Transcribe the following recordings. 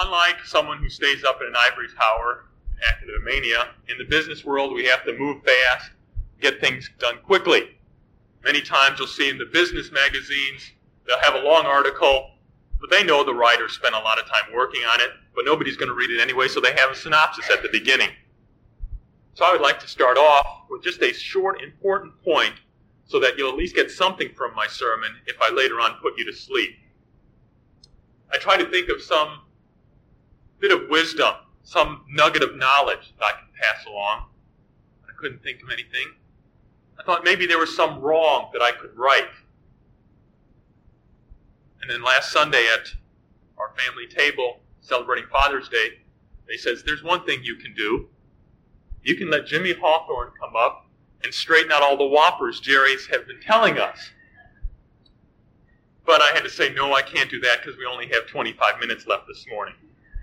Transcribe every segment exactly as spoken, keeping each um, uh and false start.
unlike someone who stays up in an ivory tower, academia, in the business world we have to move fast, get things done quickly. Many times you'll see in the business magazines, they'll have a long article, but they know the writer spent a lot of time working on it, but nobody's going to read it anyway, so they have a synopsis at the beginning. So I would like to start off with just a short, important point so that you'll at least get something from my sermon if I later on put you to sleep. I try to think of some bit of wisdom, some nugget of knowledge that I can pass along. I couldn't think of anything. I thought maybe there was some wrong that I could right. And then last Sunday at our family table, celebrating Father's Day, they says, there's one thing you can do. You can let Jimmy Hawthorne come up and straighten out all the whoppers Jerry's have been telling us. But I had to say, no, I can't do that because we only have twenty-five minutes left this morning.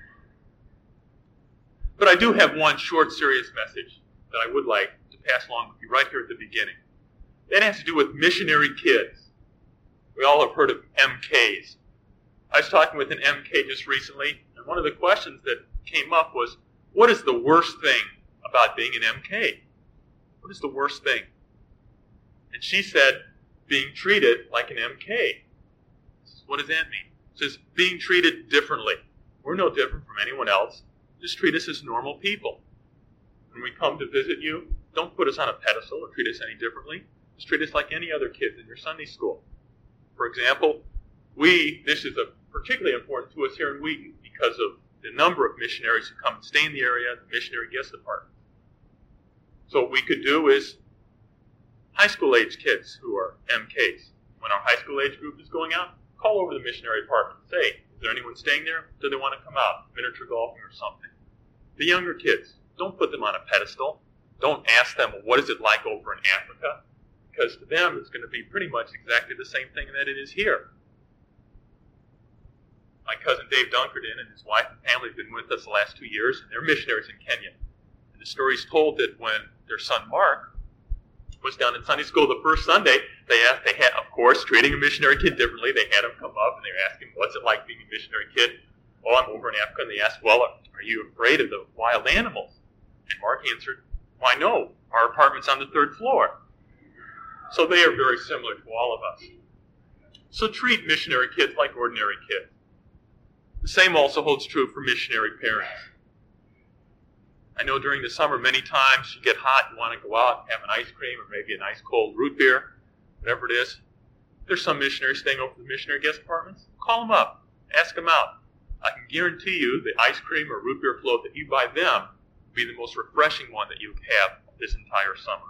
But I do have one short, serious message that I would like to pass along with you right here at the beginning. That has to do with missionary kids. We all have heard of M Ks. I was talking with an M K just recently, and one of the questions that came up was, what is the worst thing about being an M K? What is the worst thing? And she said, being treated like an M K. What does that mean? It says, being treated differently. We're no different from anyone else. Just treat us as normal people. When we come to visit you, don't put us on a pedestal or treat us any differently. Just treat us like any other kids in your Sunday school. For example, we, this is a particularly important to us here in Wheaton because of the number of missionaries who come and stay in the area, the missionary guest department. So what we could do is high school age kids who are M Ks. When our high school age group is going out, call over the missionary department and say, is there anyone staying there? Do they want to come out, miniature golfing or something? The younger kids, don't put them on a pedestal. Don't ask them, well, what is it like over in Africa? Because to them, it's going to be pretty much exactly the same thing that it is here. My cousin Dave Dunkerton and his wife and family have been with us the last two years, and they're missionaries in Kenya. And the story's told that when their son Mark was down in Sunday school the first Sunday, they asked, they had, of course, treating a missionary kid differently. They had him come up and they were asking, what's it like being a missionary kid? Oh, I'm over in Africa. And they asked, well, are you afraid of the wild animals? And Mark answered, why, no. Our apartment's on the third floor. So they are very similar to all of us. So treat missionary kids like ordinary kids. The same also holds true for missionary parents. I know during the summer, many times you get hot, you want to go out and have an ice cream or maybe a nice cold root beer, whatever it is. There's some missionaries staying over at the missionary guest apartments. Call them up. Ask them out. I can guarantee you the ice cream or root beer float that you buy them will be the most refreshing one that you have this entire summer.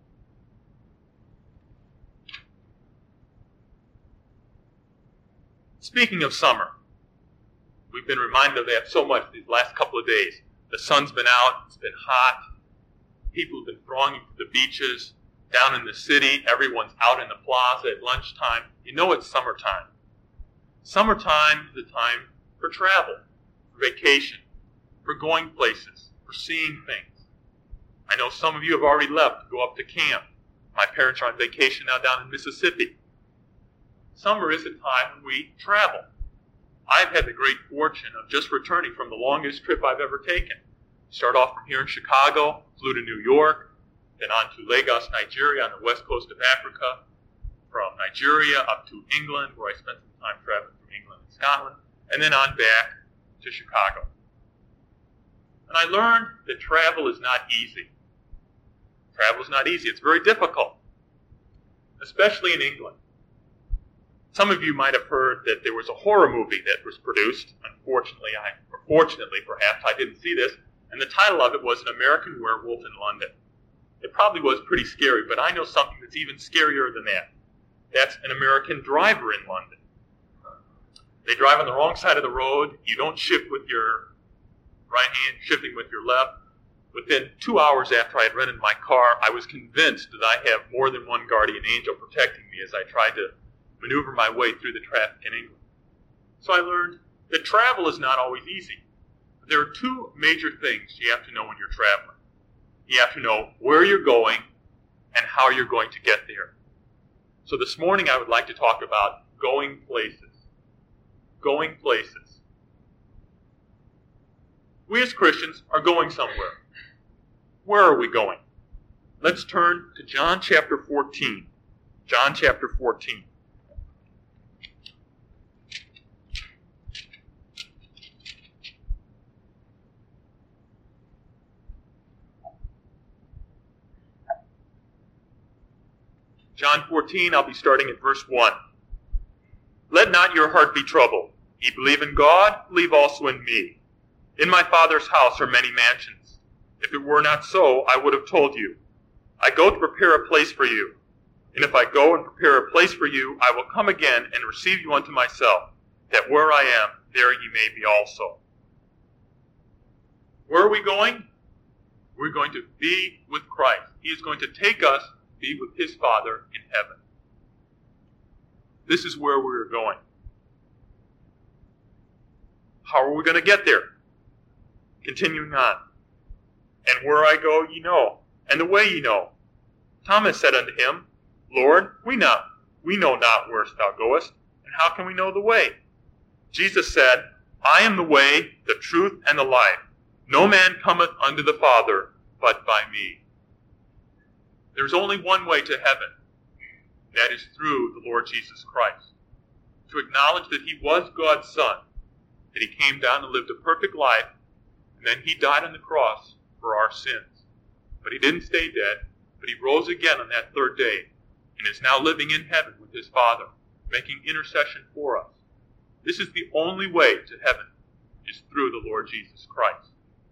Speaking of summer, we've been reminded of that so much these last couple of days. The sun's been out, it's been hot, people have been thronging to the beaches, down in the city, everyone's out in the plaza at lunchtime. You know it's summertime. Summertime is the time for travel, for vacation, for going places, for seeing things. I know some of you have already left to go up to camp. My parents are on vacation now down in Mississippi. Summer is a time when we travel. I've had the great fortune of just returning from the longest trip I've ever taken. Start off from here in Chicago, flew to New York, then on to Lagos, Nigeria, on the west coast of Africa, from Nigeria up to England, where I spent some time traveling through England and Scotland, and then on back to Chicago. And I learned that travel is not easy. Travel is not easy. It's very difficult, especially in England. Some of you might have heard that there was a horror movie that was produced. Unfortunately, I, or fortunately perhaps, I didn't see this, and the title of it was An American Werewolf in London. It probably was pretty scary, but I know something that's even scarier than that. That's An American Driver in London. They drive on the wrong side of the road. You don't shift with your right hand, shifting with your left. Within two hours after I had rented my car, I was convinced that I have more than one guardian angel protecting me as I tried to maneuver my way through the traffic in England. So I learned that travel is not always easy. There are two major things you have to know when you're traveling. You have to know where you're going and how you're going to get there. So this morning I would like to talk about going places. Going places. We as Christians are going somewhere. Where are we going? Let's turn to John chapter fourteen. John chapter fourteen. John fourteen, I'll be starting at verse one. Let not your heart be troubled. Ye believe in God, believe also in me. In my Father's house are many mansions. If it were not so, I would have told you. I go to prepare a place for you. And if I go and prepare a place for you, I will come again and receive you unto myself, that where I am, there ye may be also. Where are we going? We're going to be with Christ. He is going to take us to be with his Father in heaven. This is where we're going. How are we going to get there? Continuing on. And where I go, ye know, and the way ye know. Thomas said unto him, Lord, we know, we know not where thou goest, and how can we know the way? Jesus said, I am the way, the truth, and the life. No man cometh unto the Father but by me. There's only one way to heaven. That is through the Lord Jesus Christ. To acknowledge that he was God's Son, that he came down and lived a perfect life, and then he died on the cross for our sins. But he didn't stay dead, but he rose again on that third day, and is now living in heaven with his Father, making intercession for us. This is the only way to heaven, is through the Lord Jesus Christ.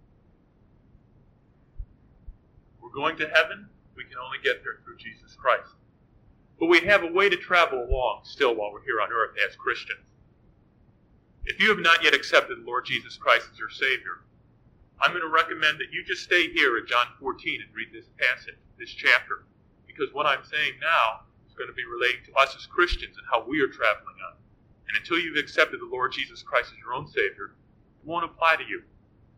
We're going to heaven, we can only get there through Jesus Christ. But we have a way to travel along still while we're here on earth as Christians. If you have not yet accepted the Lord Jesus Christ as your Savior, I'm going to recommend that you just stay here at John fourteen and read this passage, this chapter, because what I'm saying now is going to be relating to us as Christians and how we are traveling on. And until you've accepted the Lord Jesus Christ as your own Savior, it won't apply to you.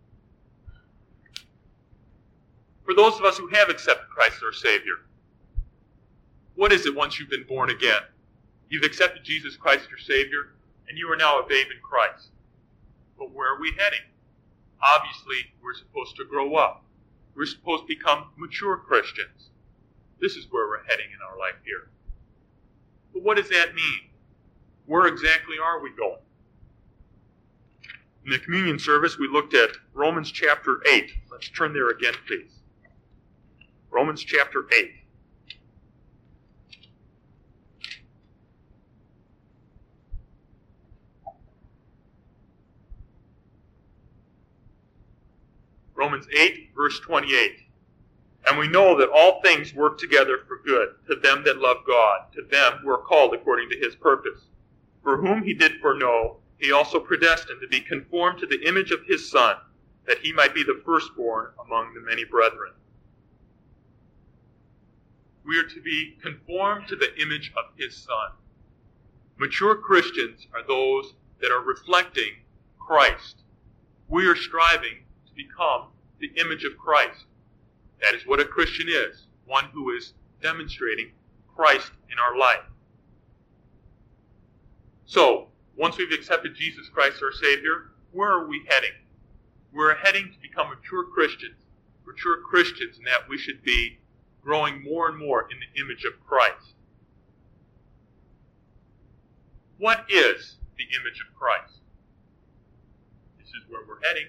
For those of us who have accepted Christ as our Savior, what is it once you've been born again? You've accepted Jesus Christ as your Savior, and you are now a babe in Christ. But where are we heading? Obviously, we're supposed to grow up. We're supposed to become mature Christians. This is where we're heading in our life here. But what does that mean? Where exactly are we going? In the communion service, we looked at Romans chapter eight. Let's turn there again, please. Romans chapter eight. Romans eight, verse twenty-eight. And we know that all things work together for good to them that love God, to them who are called according to his purpose. For whom he did foreknow, he also predestined to be conformed to the image of his Son, that he might be the firstborn among the many brethren. We are to be conformed to the image of his Son. Mature Christians are those that are reflecting Christ. We are striving to become the image of Christ. That is what a Christian is, one who is demonstrating Christ in our life. So, once we've accepted Jesus Christ our Savior, where are we heading? We're heading to become mature Christians. Mature Christians in that we should be growing more and more in the image of Christ. What is the image of Christ? This is where we're heading.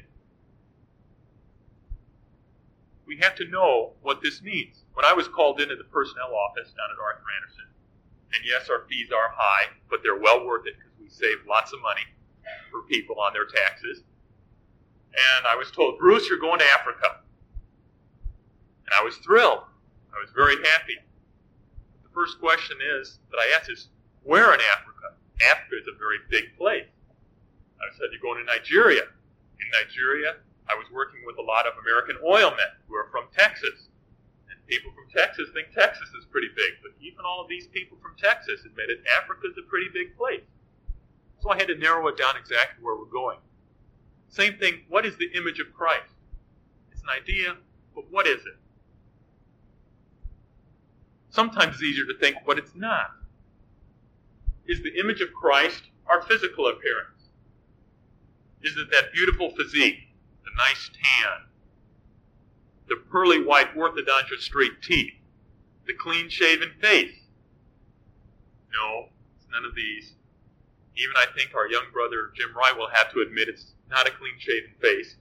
We have to know what this means. When I was called into the personnel office down at Arthur Anderson, and yes, our fees are high, but they're well worth it because we save lots of money for people on their taxes. And I was told, Bruce, you're going to Africa. And I was thrilled. I was very happy. The first question is that I asked is, where in Africa? Africa is a very big place. I said, you're going to Nigeria. In Nigeria, I was working with a lot of American oil men who are from Texas. And people from Texas think Texas is pretty big. But even all of these people from Texas admitted Africa is a pretty big place. So I had to narrow it down exactly where we're going. Same thing, what is the image of Christ? It's an idea, but what is it? Sometimes it's easier to think what it's not. Is the image of Christ our physical appearance? Is it that beautiful physique, the the nice tan, the pearly white orthodontia straight teeth, the clean-shaven face. No, it's none of these. Even I think our young brother Jim Wright will have to admit it's not a clean-shaven face.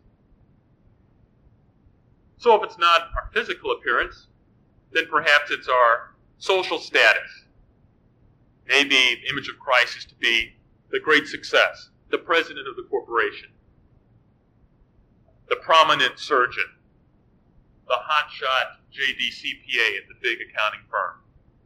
So if it's not our physical appearance, then perhaps it's our social status. Maybe the image of Christ is to be the great success, the president of the corporation, the prominent surgeon, the hotshot J D C P A at the big accounting firm.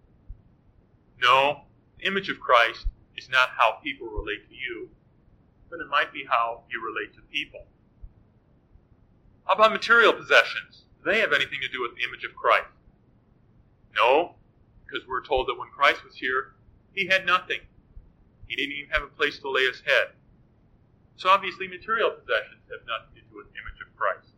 No, the image of Christ is not how people relate to you, but it might be how you relate to people. How about material possessions? Do they have anything to do with the image of Christ? No, because we're told that when Christ was here, he had nothing. He didn't even have a place to lay his head. So obviously material possessions have nothing to do with the image of Christ.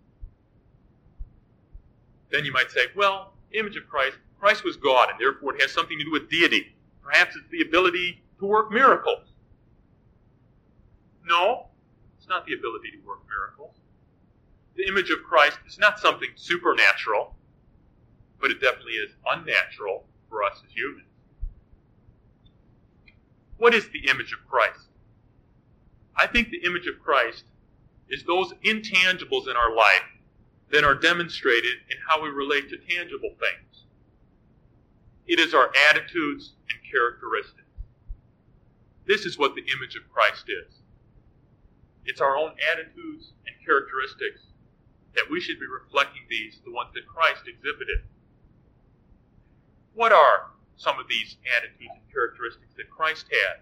Then you might say, well, the image of Christ, Christ was God, and therefore it has something to do with deity. Perhaps it's the ability to work miracles. No, it's not the ability to work miracles. The image of Christ is not something supernatural, but it definitely is unnatural for us as humans. What is the image of Christ? I think the image of Christ is those intangibles in our life that are demonstrated in how we relate to tangible things. It is our attitudes and characteristics. This is what the image of Christ is. It's our own attitudes and characteristics that we should be reflecting these, the ones that Christ exhibited. What are some of these attitudes and characteristics that Christ had?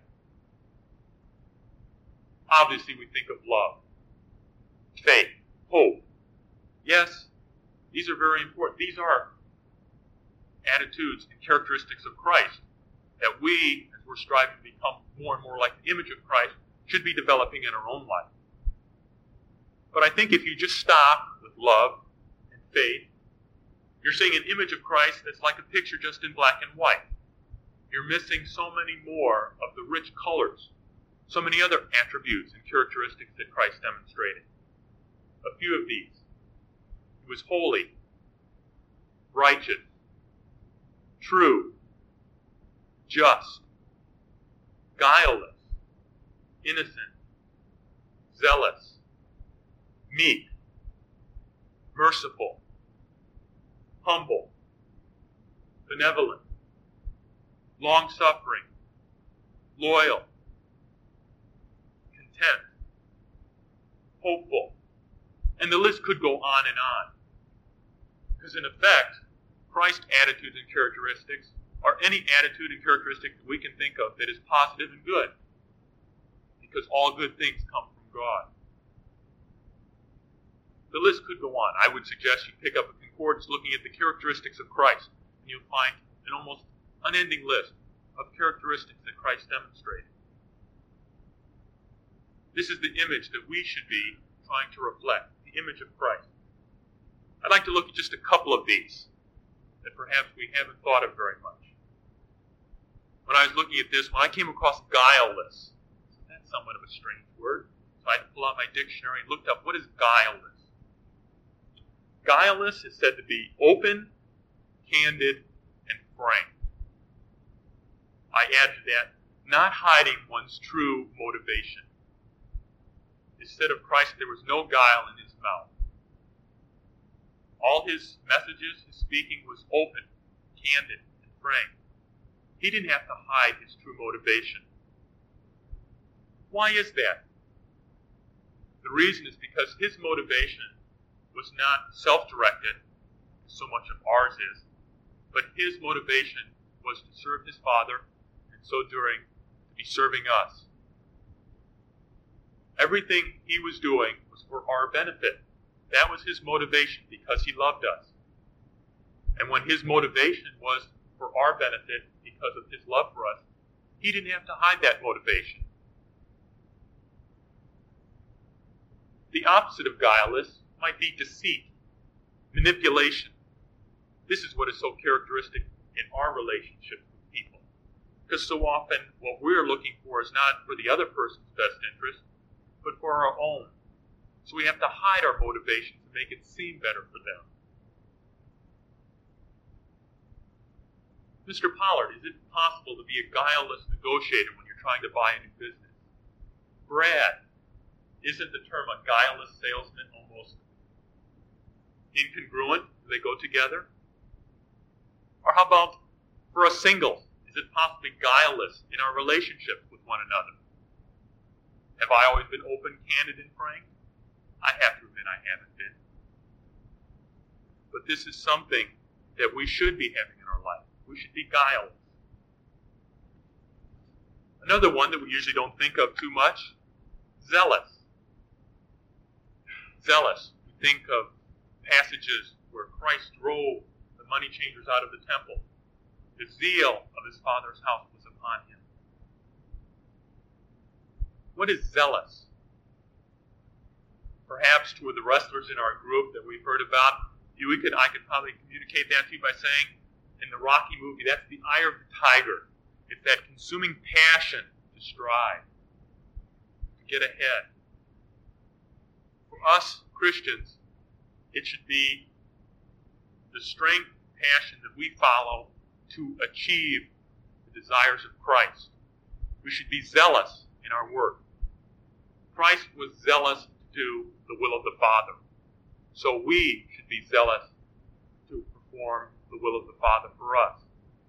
Obviously, we think of love, faith, hope. Yes, these are very important. These are attitudes and characteristics of Christ that we, as we're striving to become more and more like the image of Christ, should be developing in our own life. But I think if you just stop with love and faith, you're seeing an image of Christ that's like a picture just in black and white. You're missing so many more of the rich colors, so many other attributes and characteristics that Christ demonstrated. A few of these. He was holy, righteous, true, just, guileless, innocent, zealous, meek, merciful, humble, benevolent, long-suffering, loyal, content, hopeful. And the list could go on and on. Because in effect, Christ's attitudes and characteristics are any attitude and characteristic that we can think of that is positive and good. Because all good things come from God. The list could go on. I would suggest you pick up a concordance looking at the characteristics of Christ, and you'll find an almost unending list of characteristics that Christ demonstrated. This is the image that we should be trying to reflect, the image of Christ. I'd like to look at just a couple of these that perhaps we haven't thought of very much. When I was looking at this, when I came across guileless, that's somewhat of a strange word, so I had to pull out my dictionary and looked up what is guileless. Guileless is said to be open, candid, and frank. I add to that, not hiding one's true motivation. It said of Christ there was no guile in his mouth. All his messages, his speaking was open, candid, and frank. He didn't have to hide his true motivation. Why is that? The reason is because his motivation was not self-directed, so much of ours is, but his motivation was to serve his Father, and so doing, to be serving us. Everything he was doing was for our benefit. That was his motivation because he loved us. And when his motivation was for our benefit because of his love for us, he didn't have to hide that motivation. The opposite of guileless might be deceit, manipulation. This is what is so characteristic in our relationships with people. Because so often what we're looking for is not for the other person's best interest, but for our own. So we have to hide our motivations to make it seem better for them. Mister Pollard, is it possible to be a guileless negotiator when you're trying to buy a new business? Brad, isn't the term a guileless salesman almost incongruent? Do they go together? Or how about for us singles? Is it possibly guileless in our relationship with one another? Have I always been open, candid, and frank? I have to admit I haven't been. But this is something that we should be having in our life. We should be guileless. Another one that we usually don't think of too much, zealous. Zealous. We think of passages where Christ drove the money changers out of the temple. The zeal of his Father's house was upon him. What is zealous? Perhaps two of the wrestlers in our group that we've heard about, we could, I could probably communicate that to you by saying, in the Rocky movie, that's the eye of the tiger. It's that consuming passion to strive, to get ahead. For us Christians, it should be the strength, passion that we follow to achieve the desires of Christ. We should be zealous in our work. Christ was zealous to do the will of the Father. So we should be zealous to perform the will of the Father for us.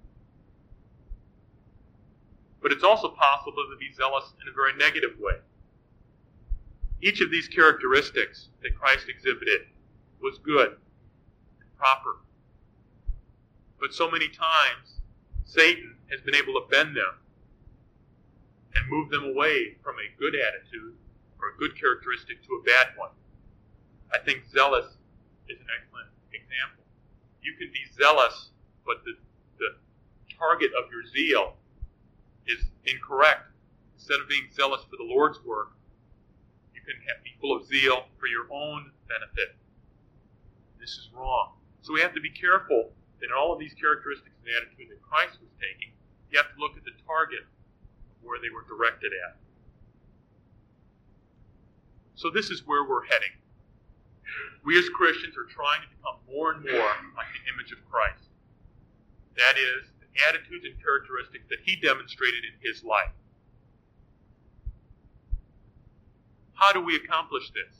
But it's also possible to be zealous in a very negative way. Each of these characteristics that Christ exhibited was good and proper. But so many times, Satan has been able to bend them and move them away from a good attitude or a good characteristic to a bad one. I think zealous is an excellent example. You can be zealous, but the, the target of your zeal is incorrect. Instead of being zealous for the Lord's work, you can have, be full of zeal for your own benefit. This is wrong. So we have to be careful that in all of these characteristics and attitude that Christ was taking, you have to look at the target of where they were directed at. So this is where we're heading. We as Christians are trying to become more and more like the image of Christ. That is, the attitudes and characteristics that he demonstrated in his life. How do we accomplish this?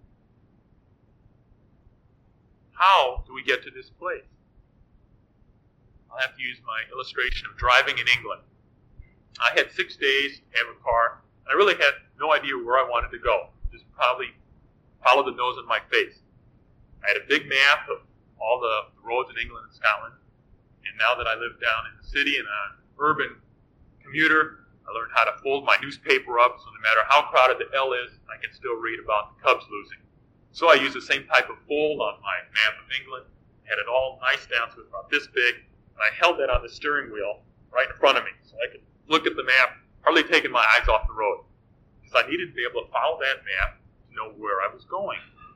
How do we get to this place? I'll have to use my illustration of driving in England. I had six days to have a car, and I really had no idea where I wanted to go. Just probably follow the nose on my face. I had a big map of all the roads in England and Scotland, and now that I live down in the city and I'm an urban commuter, I learned how to fold my newspaper up so no matter how crowded the L is, I can still read about the Cubs losing. So I use the same type of fold on my map of England, had it all nice down so it was about this big, and I held that on the steering wheel right in front of me so I could look at the map, hardly taking my eyes off the road. Because I needed to be able to follow that map to know where I was going.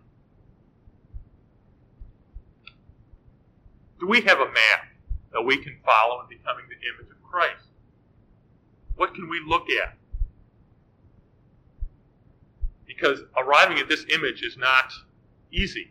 Do we have a map that we can follow in becoming the image of Christ? What can we look at? Because arriving at this image is not easy.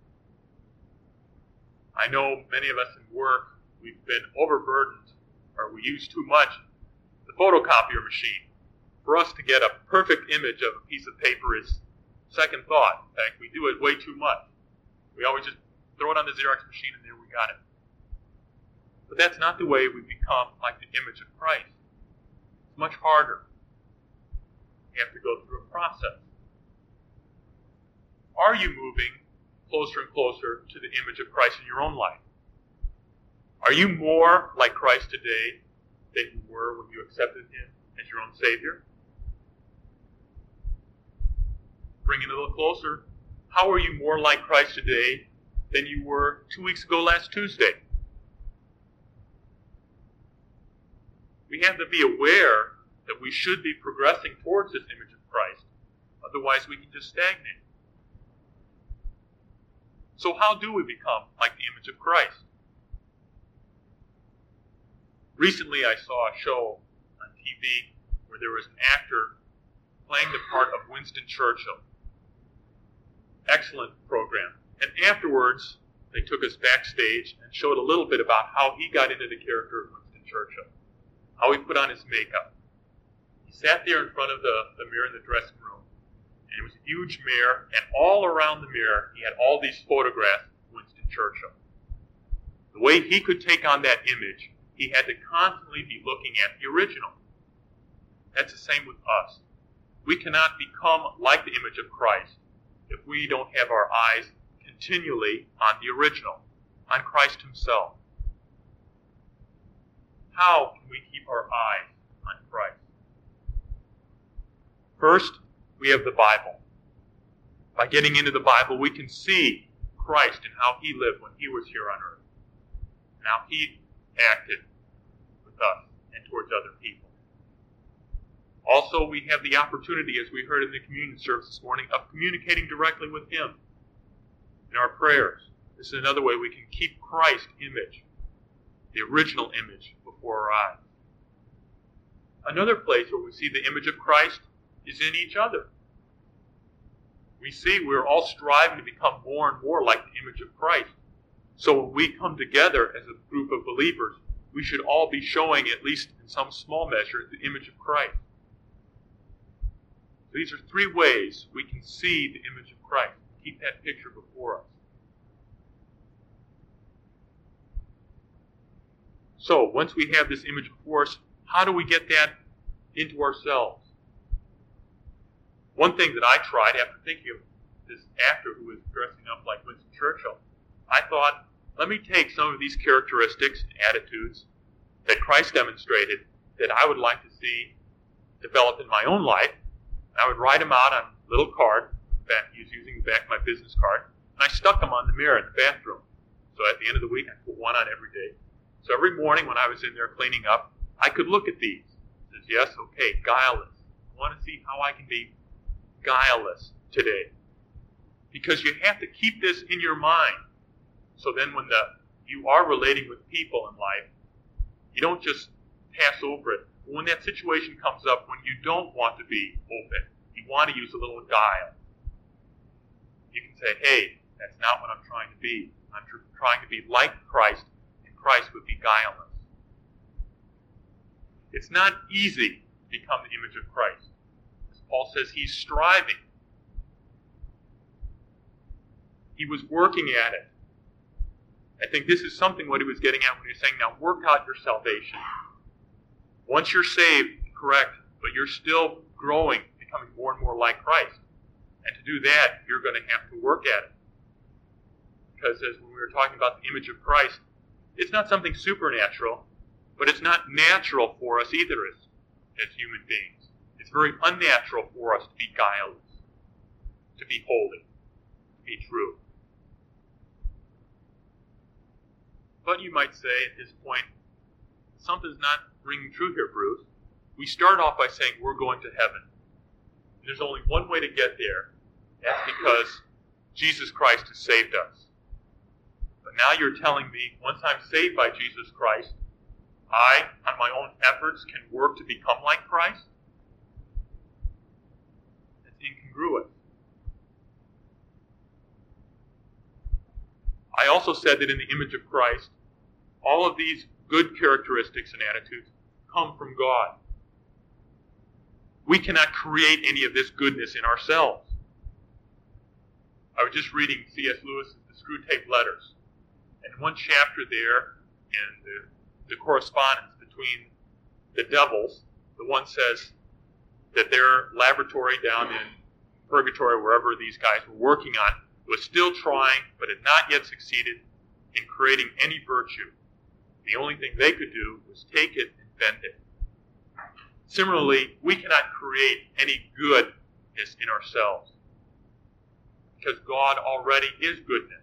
I know many of us in work, we've been overburdened, or we use too much the photocopier machine. For us to get a perfect image of a piece of paper is second thought. In fact, we do it way too much. We always just throw it on the Xerox machine and there we got it. But that's not the way we become like the image of Christ. It's much harder. You have to go through a process. Are you moving closer and closer to the image of Christ in your own life? Are you more like Christ today than you were when you accepted him as your own Savior? Bring it a little closer. How are you more like Christ today than you were two weeks ago last Tuesday? We have to be aware that we should be progressing towards this image of Christ. Otherwise, we can just stagnate. So how do we become like the image of Christ? Recently, I saw a show on T V where there was an actor playing the part of Winston Churchill. Excellent program. And afterwards, they took us backstage and showed a little bit about how he got into the character of Winston Churchill, how he put on his makeup. He sat there in front of the, the mirror in the dressing room, and it was a huge mirror, and all around the mirror, he had all these photographs of Winston Churchill. The way he could take on that image, he had to constantly be looking at the original. That's the same with us. We cannot become like the image of Christ if we don't have our eyes continually on the original, on Christ himself. How can we keep our eyes on Christ? First, we have the Bible. By getting into the Bible, we can see Christ and how he lived when he was here on earth, and how he acted with us and towards other people. Also, we have the opportunity, as we heard in the communion service this morning, of communicating directly with him in our prayers. This is another way we can keep Christ's image, the original image, before our eyes. Another place where we see the image of Christ is in each other. We see we're all striving to become more and more like the image of Christ. So when we come together as a group of believers, we should all be showing, at least in some small measure, the image of Christ. So these are three ways we can see the image of Christ. Keep that picture before us. So once we have this image before us, how do we get that into ourselves? One thing that I tried after thinking of this actor who was dressing up like Winston Churchill, I thought, let me take some of these characteristics and attitudes that Christ demonstrated that I would like to see developed in my own life. I would write them out on a little card. He was using the back of my business card. And I stuck them on the mirror in the bathroom. So at the end of the week, I put one on every day. So every morning when I was in there cleaning up, I could look at these. It says, yes, okay, guileless. I want to see how I can be guileless today. Because you have to keep this in your mind. So then when the you are relating with people in life, you don't just pass over it. When that situation comes up, when you don't want to be open, you want to use a little guile. You can say, hey, that's not what I'm trying to be. I'm tr- trying to be like Christ, and Christ would be guileless. It's not easy to become the image of Christ. As Paul says, he's striving. He was working at it. I think this is something what he was getting at when he was saying, now work out your salvation. Once you're saved, correct, but you're still growing, becoming more and more like Christ. And to do that, you're going to have to work at it. Because as when we were talking about the image of Christ, it's not something supernatural, but it's not natural for us either as, as human beings. It's very unnatural for us to be guileless, to be holy, to be true. But you might say at this point, something's not ringing true here, Bruce. We start off by saying we're going to heaven. And there's only one way to get there. That's because Jesus Christ has saved us. But now you're telling me, once I'm saved by Jesus Christ, I, on my own efforts, can work to become like Christ? That's incongruous. I also said that in the image of Christ, all of these good characteristics and attitudes come from God. We cannot create any of this goodness in ourselves. I was just reading C S Lewis's The Screwtape Letters. And in one chapter there, in the, the correspondence between the devils, the one says that their laboratory down in purgatory, wherever these guys were working on, was still trying, but had not yet succeeded in creating any virtue. The only thing they could do was take it and bend it. Similarly, we cannot create any goodness in ourselves, because God already is goodness.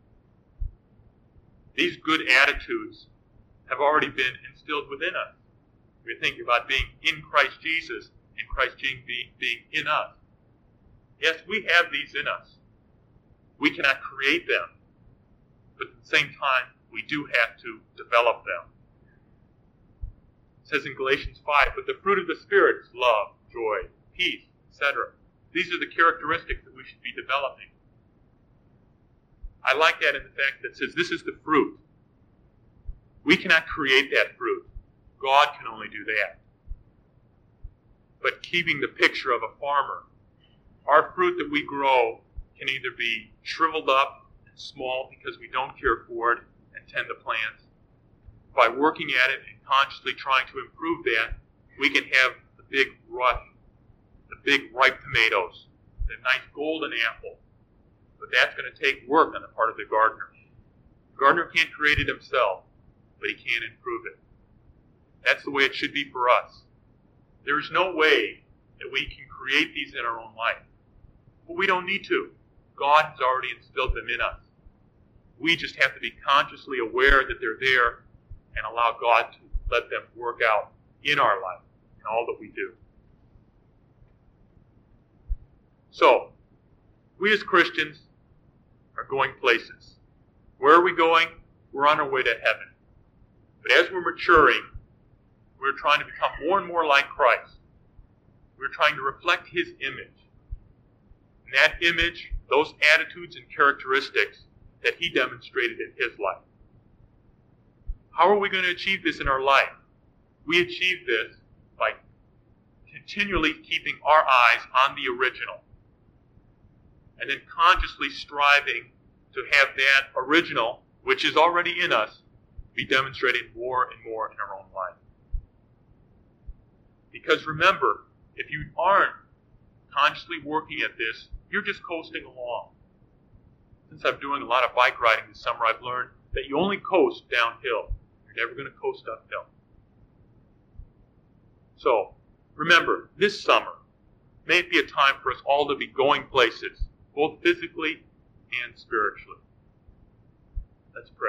These good attitudes have already been instilled within us. We're thinking about being in Christ Jesus and Christ being, being in us. Yes, we have these in us. We cannot create them, but at the same time, we do have to develop them. It says in Galatians five, but the fruit of the Spirit is love, joy, peace, et cetera. These are the characteristics that we should be developing. I like that in the fact that it says this is the fruit. We cannot create that fruit. God can only do that. But keeping the picture of a farmer, our fruit that we grow can either be shriveled up and small because we don't care for it and tend the plants. By working at it and consciously trying to improve that, we can have the big rush, the big ripe tomatoes, the nice golden apple. But that's going to take work on the part of the gardener. The gardener can't create it himself, but he can improve it. That's the way it should be for us. There is no way that we can create these in our own life. But we don't need to. God has already instilled them in us. We just have to be consciously aware that they're there and allow God to let them work out in our life in all that we do. So, we as Christians are going places. Where are we going? We're on our way to heaven. But as we're maturing, we're trying to become more and more like Christ. We're trying to reflect His image. And that image, those attitudes and characteristics that He demonstrated in His life. How are we going to achieve this in our life? We achieve this by continually keeping our eyes on the original. And then consciously striving to have that original, which is already in us, be demonstrated more and more in our own life. Because remember, if you aren't consciously working at this, you're just coasting along. Since I'm doing a lot of bike riding this summer, I've learned that you only coast downhill. You're never going to coast uphill. So, remember, this summer, may it be a time for us all to be going places, both physically and spiritually. Let's pray.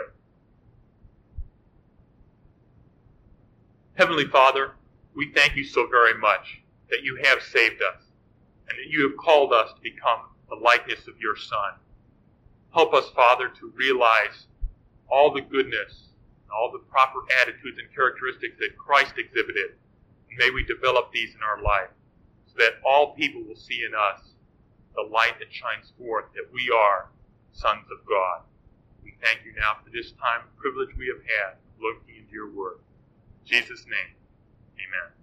Heavenly Father, we thank you so very much that you have saved us and that you have called us to become the likeness of your Son. Help us, Father, to realize all the goodness, all the proper attitudes and characteristics that Christ exhibited. And may we develop these in our life so that all people will see in us the light that shines forth that we are sons of God. We thank you now for this time and privilege we have had looking into your word. In Jesus' name, amen.